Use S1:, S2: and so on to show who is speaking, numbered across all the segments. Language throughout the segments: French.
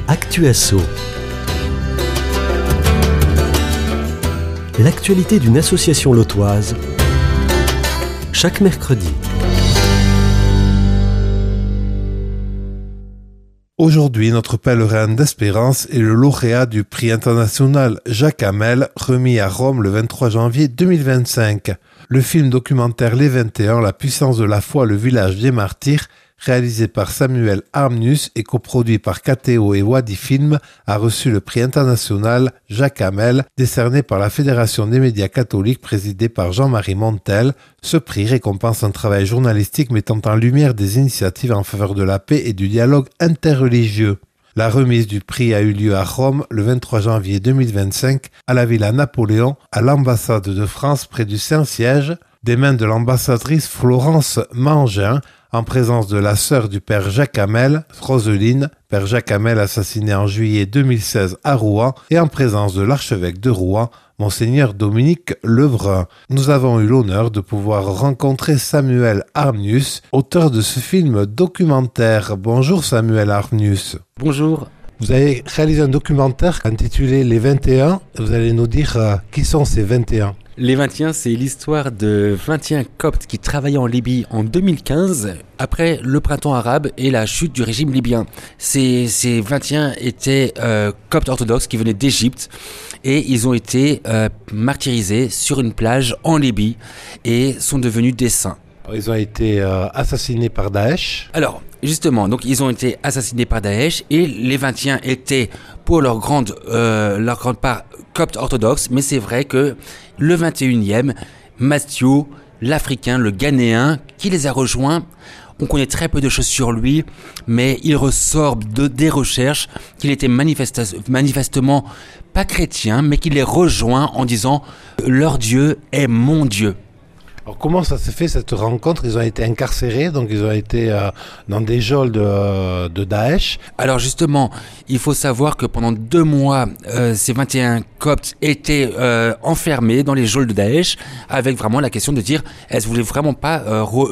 S1: Actu Asso. L'actualité d'une association lotoise, chaque mercredi.
S2: Aujourd'hui, notre pèlerin d'espérance est le lauréat du prix international Jacques Hamel, remis à Rome le 23 janvier 2025. Le film documentaire Les 21, la puissance de la foi, le village des martyrs, réalisé par Samuel Armnius et coproduit par KTO et Wadi Film, a reçu le prix international Jacques Hamel, décerné par la Fédération des médias catholiques présidée par Jean-Marie Montel. Ce prix récompense un travail journalistique mettant en lumière des initiatives en faveur de la paix et du dialogue interreligieux. La remise du prix a eu lieu à Rome le 23 janvier 2025 à la Villa Napoléon, à l'ambassade de France près du Saint-Siège, des mains de l'ambassadrice Florence Mangin, en présence de la sœur du père Jacques Hamel, Roseline, père Jacques Hamel assassiné en juillet 2016 à Rouen, et en présence de l'archevêque de Rouen, Monseigneur Dominique Lebrun. Nous avons eu l'honneur de pouvoir rencontrer Samuel Armnius, auteur de ce film documentaire. Bonjour Samuel Armnius.
S3: Bonjour.
S2: Vous avez réalisé un documentaire intitulé Les 21. Vous allez nous dire qui sont ces 21.
S3: Les 21, c'est l'histoire de 21 coptes qui travaillaient en Libye en 2015, après le printemps arabe et la chute du régime libyen. Ces 21 étaient coptes orthodoxes qui venaient d'Égypte et ils ont été martyrisés sur une plage en Libye et sont devenus des saints.
S2: Ils ont été assassinés par Daesh.
S3: Alors, justement, donc ils ont été assassinés par Daesh et les 21 étaient pour leur grande part coptes orthodoxes, mais c'est vrai que le 21e, Mathieu, l'Africain, le Ghanéen, qui les a rejoints, on connaît très peu de choses sur lui, mais il ressort des recherches qu'il était manifestement pas chrétien, mais qu'il les rejoint en disant « leur Dieu est mon Dieu ».
S2: Alors comment ça s'est fait cette rencontre ? Ils ont été incarcérés, donc ils ont été dans des geôles de Daesh.
S3: Alors justement, il faut savoir que pendant 2 mois, ces 21 coptes étaient enfermés dans les geôles de Daesh, avec vraiment la question de dire, est-ce que vous voulez vraiment pas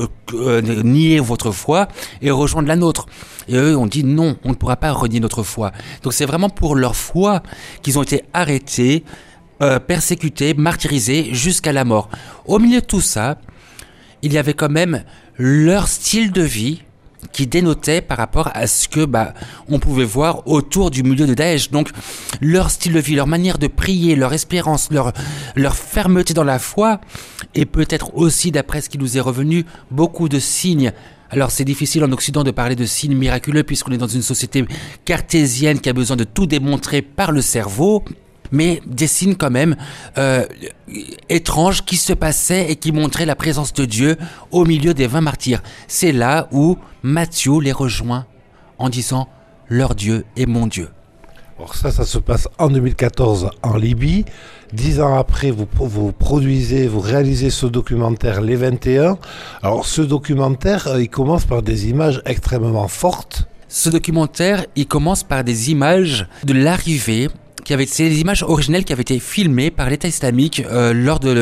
S3: nier votre foi et rejoindre la nôtre ? Et eux ont dit non, on ne pourra pas renier notre foi. Donc c'est vraiment pour leur foi qu'ils ont été arrêtés, persécutés, martyrisés jusqu'à la mort. Au milieu de tout ça, il y avait quand même leur style de vie qui dénotait par rapport à ce que on pouvait voir autour du milieu de Daesh. Donc leur style de vie, leur manière de prier, leur espérance, leur fermeté dans la foi, et peut-être aussi, d'après ce qui nous est revenu, beaucoup de signes. Alors c'est difficile en Occident de parler de signes miraculeux puisqu'on est dans une société cartésienne qui a besoin de tout démontrer par le cerveau, mais des signes quand même étranges qui se passaient et qui montraient la présence de Dieu au milieu des 20 martyrs. C'est là où Matthieu les rejoint en disant « leur Dieu est mon Dieu ».
S2: Alors ça se passe en 2014 en Libye. 10 ans après, vous réalisez ce documentaire Les 21. Alors ce documentaire, il commence par des images extrêmement fortes.
S3: Ce documentaire, il commence par des images de l'arrivée. C'est des images originelles qui avaient été filmées par l'État islamique lors de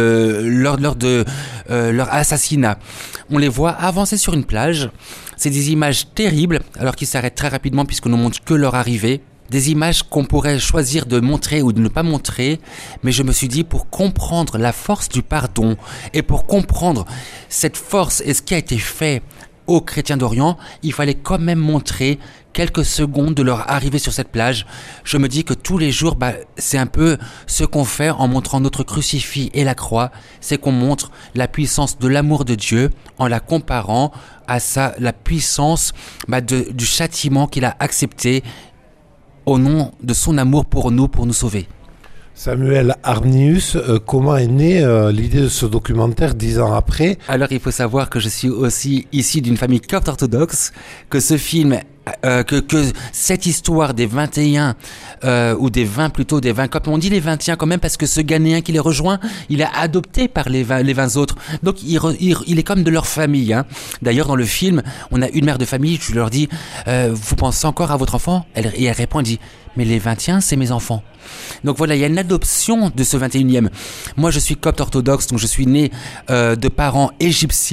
S3: leur assassinat. On les voit avancer sur une plage. C'est des images terribles, alors qu'ils s'arrêtent très rapidement puisqu'on ne montre que leur arrivée. Des images qu'on pourrait choisir de montrer ou de ne pas montrer, mais je me suis dit, pour comprendre la force du pardon et pour comprendre cette force et ce qui a été fait aux chrétiens d'Orient, il fallait quand même montrer quelques secondes de leur arrivée sur cette plage. Je me dis que tous les jours, c'est un peu ce qu'on fait en montrant notre crucifix et la croix, c'est qu'on montre la puissance de l'amour de Dieu en la comparant à la puissance du châtiment qu'il a accepté au nom de son amour pour nous sauver.
S2: Samuel Armnius, comment est née l'idée de ce documentaire 10 ans après ?
S3: Alors il faut savoir que je suis aussi issu d'une famille copte orthodoxe, que ce film, que cette histoire des 21, ou des 20 plutôt, des 20 coptes, on dit les 21 quand même parce que ce Ghanéen qui les rejoint, il est adopté par les 20 autres, donc il est comme de leur famille, hein. D'ailleurs dans le film, on a une mère de famille, je leur dis, vous pensez encore à votre enfant ? Et elle répond, elle dit, mais les 21 c'est mes enfants. Donc voilà, il y a une adoption de ce 21e. Moi je suis copte orthodoxe, donc je suis né de parents égyptiens,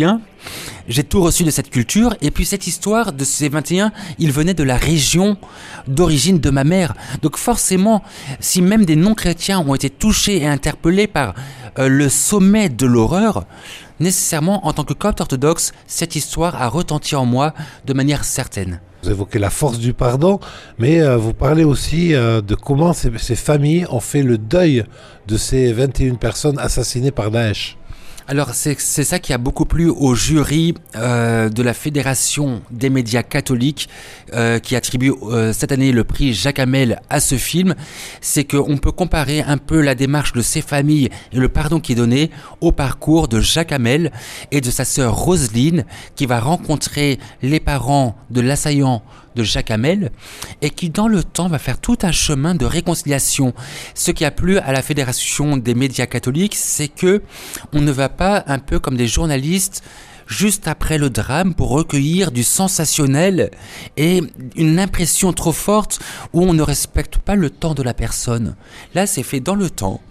S3: j'ai tout reçu de cette culture. Et puis cette histoire de ces 21, il venait de la région d'origine de ma mère. Donc forcément, si même des non-chrétiens ont été touchés et interpellés par le sommet de l'horreur, nécessairement, en tant que copte orthodoxe, cette histoire a retenti en moi de manière certaine.
S2: Vous évoquez la force du pardon, mais vous parlez aussi de comment ces familles ont fait le deuil de ces 21 personnes assassinées par Daesh.
S3: Alors c'est ça qui a beaucoup plu au jury de la Fédération des médias catholiques qui attribue cette année le prix Jacques Hamel à ce film. C'est qu'on peut comparer un peu la démarche de ces familles et le pardon qui est donné au parcours de Jacques Hamel et de sa sœur Roselyne qui va rencontrer les parents de l'assaillant de Jacques Hamel et qui dans le temps va faire tout un chemin de réconciliation. Ce qui a plu à la Fédération des médias catholiques, c'est que on ne va pas un peu comme des journalistes juste après le drame pour recueillir du sensationnel et une impression trop forte où on ne respecte pas le temps de la personne. Là, c'est fait dans le temps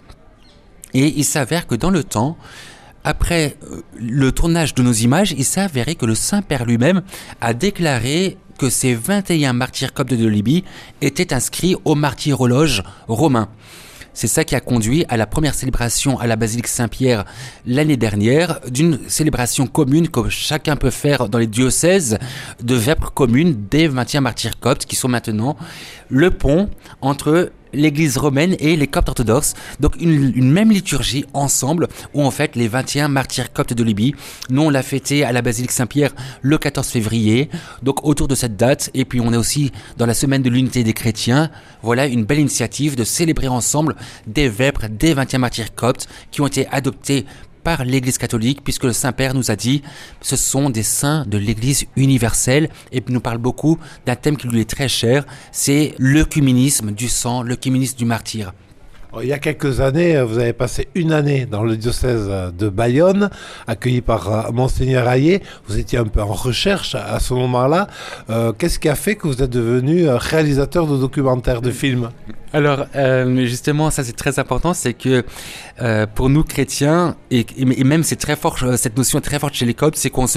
S3: et il s'avère que dans le temps, après le tournage de nos images, il s'avérait que le Saint-Père lui-même a déclaré que ces 21 martyrs coptes de Libye étaient inscrits au martyrologe romain. C'est ça qui a conduit à la première célébration à la basilique Saint-Pierre l'année dernière, d'une célébration commune que chacun peut faire dans les diocèses de Vêpres communes des 21 martyrs coptes qui sont maintenant le pont entre l'église romaine et les coptes orthodoxes. Donc une même liturgie ensemble où en fait les 21 martyrs coptes de Libye. Nous on l'a fêté à la basilique Saint-Pierre le 14 février. Donc autour de cette date et puis on est aussi dans la semaine de l'unité des chrétiens. Voilà une belle initiative de célébrer ensemble des vêpres des 21 martyrs coptes qui ont été adoptés par l'Église catholique, puisque le Saint-Père nous a dit ce sont des saints de l'Église universelle et nous parle beaucoup d'un thème qui lui est très cher, c'est l'œcuménisme du sang, l'œcuménisme du martyr.
S2: Il y a quelques années, vous avez passé une année dans le diocèse de Bayonne, accueilli par Monseigneur Hayet. Vous étiez un peu en recherche à ce moment-là. Qu'est-ce qui a fait que vous êtes devenu réalisateur de documentaires, de films ?
S3: Alors, justement, ça c'est très important, c'est que pour nous chrétiens, et même c'est très fort, cette notion est très forte chez les coptes, c'est qu'on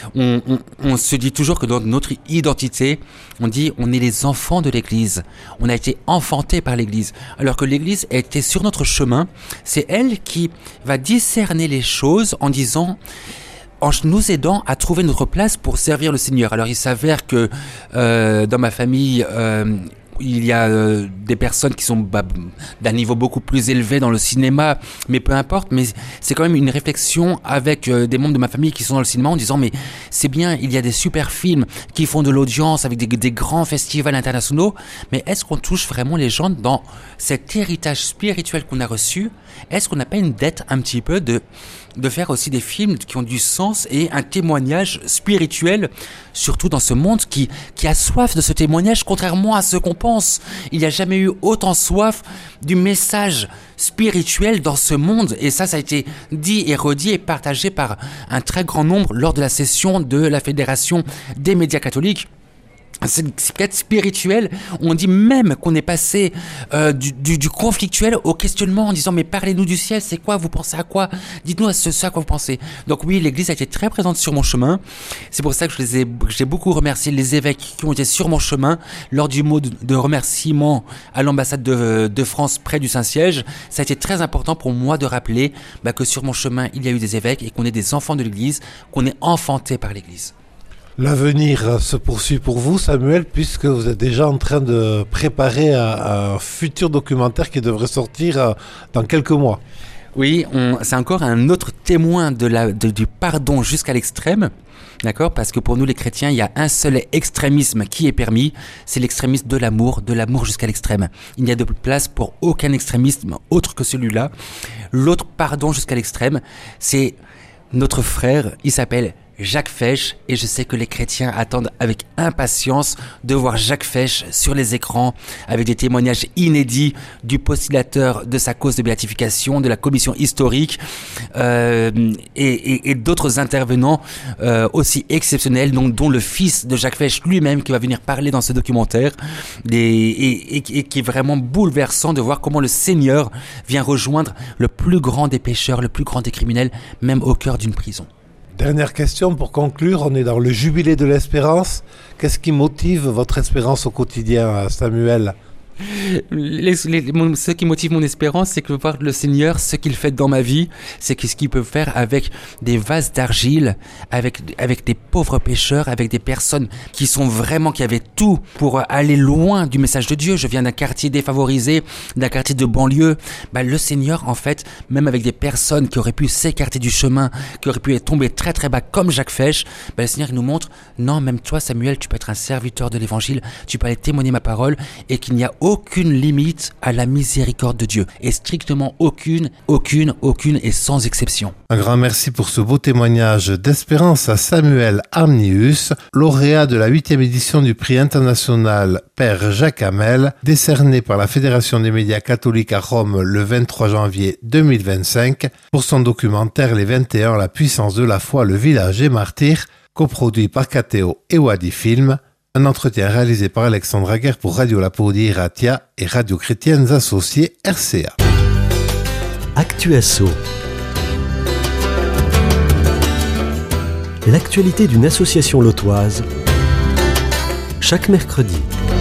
S3: se dit toujours que dans notre identité, on dit on est les enfants de l'Église, on a été enfantés par l'Église, alors que l'Église était sur notre chemin, c'est elle qui va discerner les choses en disant... en nous aidant à trouver notre place pour servir le Seigneur. Alors il s'avère que dans ma famille... il y a des personnes qui sont d'un niveau beaucoup plus élevé dans le cinéma, mais peu importe, mais c'est quand même une réflexion avec des membres de ma famille qui sont dans le cinéma en disant mais c'est bien, il y a des super films qui font de l'audience avec des grands festivals internationaux, mais est-ce qu'on touche vraiment les gens dans cet héritage spirituel qu'on a reçu? Est-ce qu'on n'a pas une dette un petit peu de faire aussi des films qui ont du sens et un témoignage spirituel, surtout dans ce monde qui a soif de ce témoignage, contrairement à ce qu'on pense. Il n'y a jamais eu autant soif du message spirituel dans ce monde, et ça a été dit et redit et partagé par un très grand nombre lors de la session de la Fédération des médias catholiques. C'est peut-être spirituel, on dit même qu'on est passé du conflictuel au questionnement en disant mais parlez-nous du ciel, c'est quoi, vous pensez à quoi, dites-nous à quoi vous pensez. Donc oui, l'Église a été très présente sur mon chemin, c'est pour ça que j'ai beaucoup remercié les évêques qui ont été sur mon chemin lors du mot de remerciement à l'ambassade de France près du Saint-Siège. Ça a été très important pour moi de rappeler que sur mon chemin il y a eu des évêques et qu'on est des enfants de l'Église, qu'on est enfantés par l'Église.
S2: L'avenir se poursuit pour vous, Samuel, puisque vous êtes déjà en train de préparer un futur documentaire qui devrait sortir dans quelques mois.
S3: Oui, c'est encore un autre témoin du pardon jusqu'à l'extrême, d'accord ? Parce que pour nous les chrétiens, il y a un seul extrémisme qui est permis, c'est l'extrémisme de l'amour jusqu'à l'extrême. Il n'y a de place pour aucun extrémisme autre que celui-là. L'autre pardon jusqu'à l'extrême, c'est notre frère, il s'appelle Jacques Fesch, et je sais que les chrétiens attendent avec impatience de voir Jacques Fesch sur les écrans avec des témoignages inédits du postulateur de sa cause de béatification, de la commission historique et d'autres intervenants aussi exceptionnels, dont le fils de Jacques Fesch lui-même qui va venir parler dans ce documentaire et qui est vraiment bouleversant de voir comment le Seigneur vient rejoindre le plus grand des pécheurs, le plus grand des criminels, même au cœur d'une prison.
S2: Dernière question pour conclure, on est dans le jubilé de l'espérance. Qu'est-ce qui motive votre espérance au quotidien, Samuel ?
S3: Ce qui motive mon espérance, c'est que voir le Seigneur, ce qu'il fait dans ma vie, c'est ce qu'il peut faire avec des vases d'argile, avec des pauvres pécheurs, avec des personnes qui avaient tout pour aller loin du message de Dieu. Je viens d'un quartier défavorisé, d'un quartier de banlieue. Le Seigneur, en fait, même avec des personnes qui auraient pu s'écarter du chemin, qui auraient pu tomber très très bas comme Jacques Fesch, le Seigneur il nous montre, non, même toi Samuel, tu peux être un serviteur de l'évangile, tu peux aller témoigner ma parole, et qu'il n'y a aucune limite à la miséricorde de Dieu, et strictement aucune et sans exception.
S2: Un grand merci pour ce beau témoignage d'espérance à Samuel Arminius, lauréat de la 8e édition du prix international Père Jacques Hamel, décerné par la Fédération des médias catholiques à Rome le 23 janvier 2025 pour son documentaire Les 21, la puissance de la foi, le village des martyrs, coproduit par Cateo et Wadi Film. Un entretien réalisé par Alexandre Aguerre pour Radio Lapodie Ratia et Radio Chrétiennes Associées RCA.
S1: Actuasso. L'actualité d'une association lotoise, chaque mercredi.